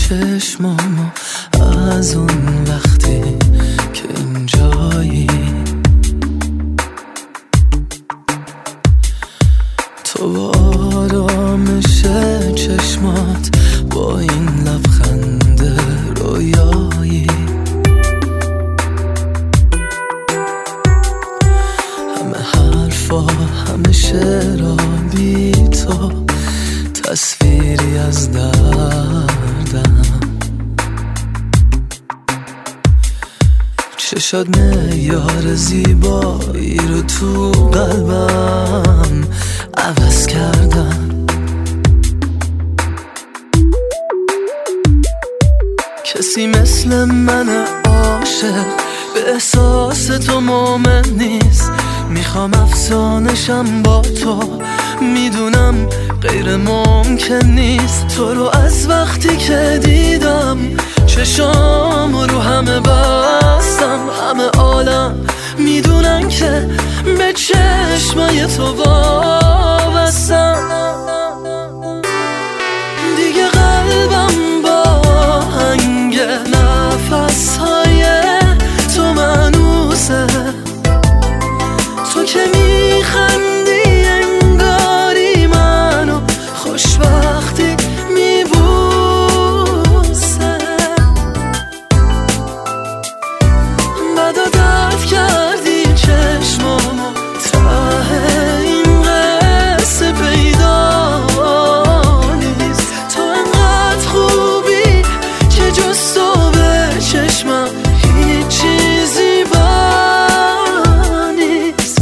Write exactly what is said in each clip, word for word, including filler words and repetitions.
چشمامو از اون وقتی که اینجایی، تو با آرامش چشمات، با این لبخند رویایی، همه حرفا همه شعرها بی تو تصویری از دردم، چشات معیار زیبایی رو تو قلبم عوض کردم. کسی مثل من عاشق به احساس تو مومن نیست، میخوام افسانشم با تو، میدونم غیر ممکن نیست. تو رو از وقتی که دیدم چشام رو همه بستم، همه عالم میدونن که به چشمای تو وابستم. دیگه قلبم با هنگ نفسهای تو مانوسه، تو که میخندی انگاری منو خوشبختی میبوسه. بدا درد کردی چشمامو، ته این قصه پیدا نیست. تو انقدر خوبی که جز تو به چشمم هیچ چیزی با نیست.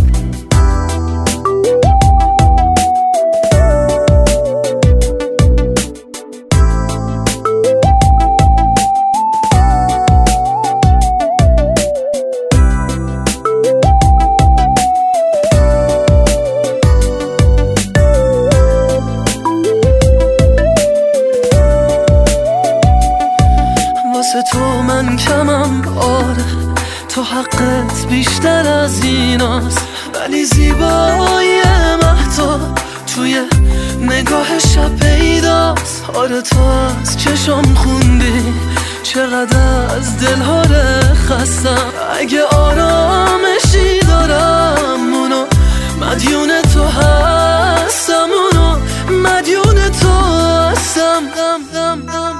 واسه تو من کمم، آره تو حقت بیشتر از ایناست، ولی زیبایی مهتاب توی نگاه شب پیداست. آره تو از چشم خوندی چقدر از دلها خستم، اگه آرامشی دارم اونو مدیون تو هستم، اونو مدیون تو هستم.